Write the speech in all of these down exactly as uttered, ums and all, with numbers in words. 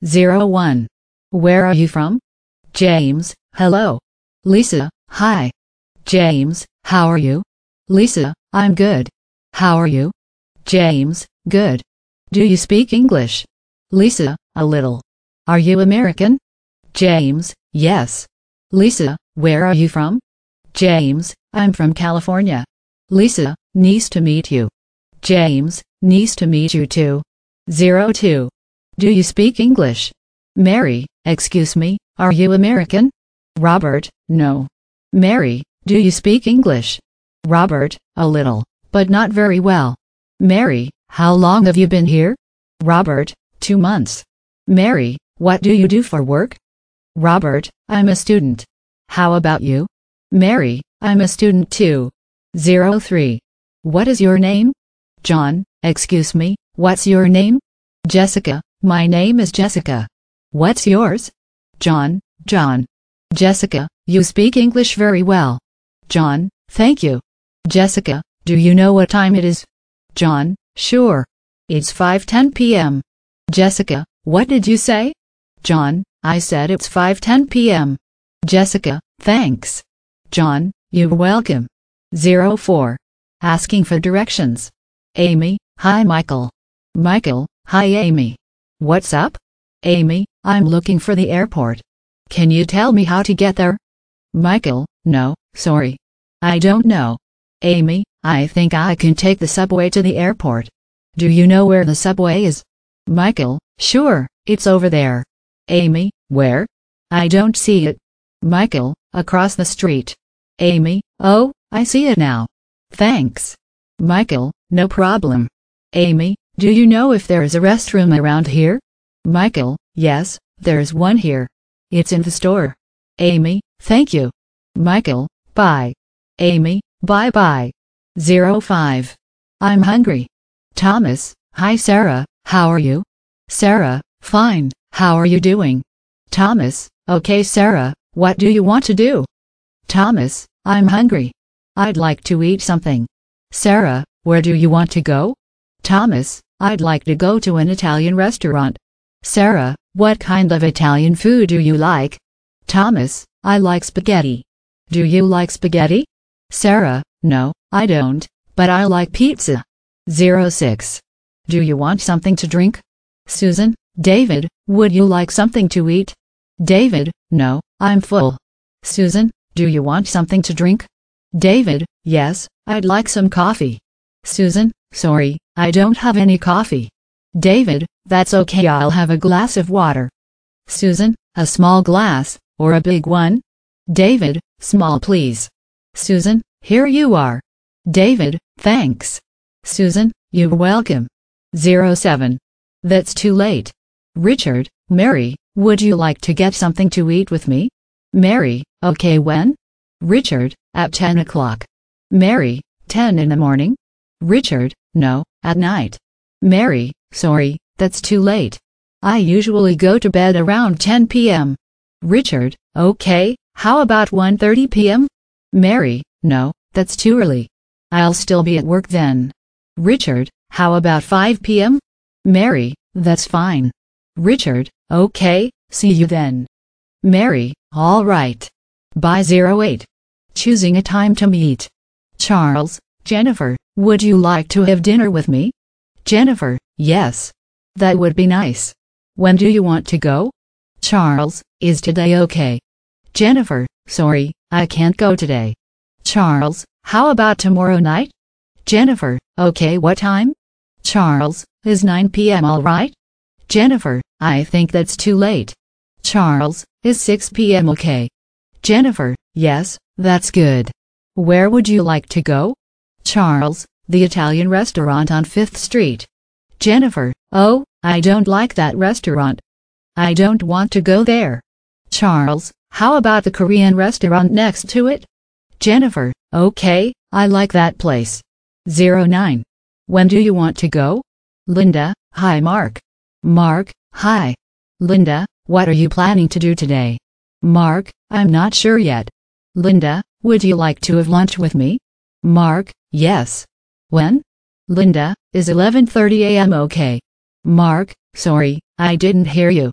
zero one. Where are you from? James, hello. Lisa, hi. James, how are you? Lisa, I'm good. How are you? James, good. Do you speak English? Lisa, a little. Are you American? James, yes. Lisa, where are you from? James, I'm from California. Lisa, nice to meet you. James, nice to meet you too. zero two. Do you speak English? Mary, excuse me, are you American? Robert, no. Mary, do you speak English? Robert, a little, but not very well. Mary, how long have you been here? Robert, two months. Mary, what do you do for work? Robert, I'm a student. How about you? Mary, I'm a student too. zero three. What is your name? John, excuse me, what's your name? Jessica, my name is Jessica. What's yours? John, John. Jessica, you speak English very well. John, thank you. Jessica, do you know what time it is? John, sure. It's five ten p m Jessica, what did you say? John, I said it's five ten p m Jessica, thanks. John, you're welcome. zero four. Asking for directions. Amy, hi Michael. Michael, hi Amy. What's up? Amy, I'm looking for the airport. Can you tell me how to get there? Michael, no, sorry. I don't know. Amy, I think I can take the subway to the airport. Do you know where the subway is? Michael, sure, it's over there. Amy, where? I don't see it. Michael, across the street. Amy, oh, I see it now. Thanks. Michael, no problem. Amy, do you know if there is a restroom around here? Michael, yes, there's one here. It's in the store. Amy, thank you. Michael, bye. Amy, bye-bye. zero five. I'm hungry. Thomas, hi Sarah, how are you? Sarah, fine, how are you doing? Thomas, okay Sarah, what do you want to do? Thomas, I'm hungry. I'd like to eat something. Sarah, where do you want to go? Thomas, I'd like to go to an Italian restaurant. Sarah, what kind of Italian food do you like? Thomas, I like spaghetti. Do you like spaghetti? Sarah, no, I don't, but I like pizza. zero six. Do you want something to drink? Susan, David, would you like something to eat? David, no, I'm full. Susan, do you want something to drink? David, yes, I'd like some coffee. Susan, sorry, I don't have any coffee. David, that's okay, I'll have a glass of water. Susan, a small glass, or a big one? David, small please. Susan, here you are. David, thanks. Susan, you're welcome. zero seven. That's too late. Richard, Mary, would you like to get something to eat with me? Mary, okay when? Richard, at ten o'clock. Mary, ten in the morning? Richard, no, at night. Mary, sorry, that's too late. I usually go to bed around ten p m Richard, okay, how about one thirty p m Mary, no, that's too early. I'll still be at work then. Richard, how about five p m Mary, that's fine. Richard, okay, see you then. Mary, all right. Bye. zero eight. Choosing a time to meet. Charles, Jennifer, would you like to have dinner with me? Jennifer, yes. That would be nice. When do you want to go? Charles, is today okay? Jennifer, sorry, I can't go today. Charles, how about tomorrow night? Jennifer, okay, what time? Charles, is nine p m all right? Jennifer, I think that's too late. Charles, is six p m okay? Jennifer, yes, that's good. Where would you like to go? Charles, the Italian restaurant on Fifth Street. Jennifer, oh, I don't like that restaurant. I don't want to go there. Charles, how about the Korean restaurant next to it? Jennifer, okay, I like that place. zero nine. When do you want to go? Linda, hi Mark. Mark, hi. Linda, what are you planning to do today? Mark, I'm not sure yet. Linda, would you like to have lunch with me? Mark, yes. When? Linda, is eleven thirty a m okay? Mark, sorry, I didn't hear you.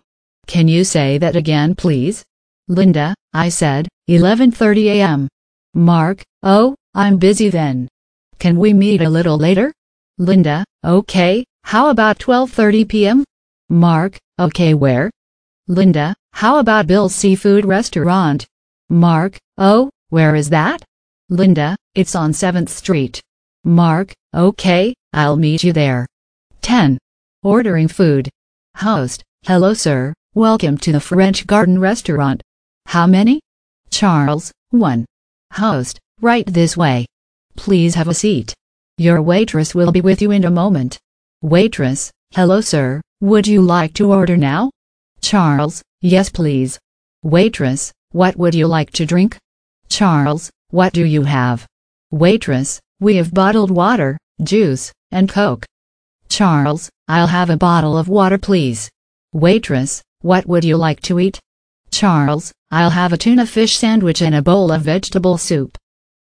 Can you say that again, please? Linda, I said, eleven thirty a m Mark, oh, I'm busy then. Can we meet a little later? Linda, okay, how about twelve thirty p m? Mark, okay, where? Linda, how about Bill's Seafood Restaurant? Mark, oh, where is that? Linda, it's on seventh street. Mark, okay, I'll meet you there. ten. Ordering food. Host, hello sir, welcome to the French Garden Restaurant. How many? Charles, one. Host, right this way. Please have a seat. Your waitress will be with you in a moment. Waitress, hello sir, would you like to order now? Charles, yes please. Waitress, what would you like to drink? Charles, what do you have? Waitress, we have bottled water, juice, and Coke. Charles, I'll have a bottle of water please. Waitress, what would you like to eat? Charles, I'll have a tuna fish sandwich and a bowl of vegetable soup.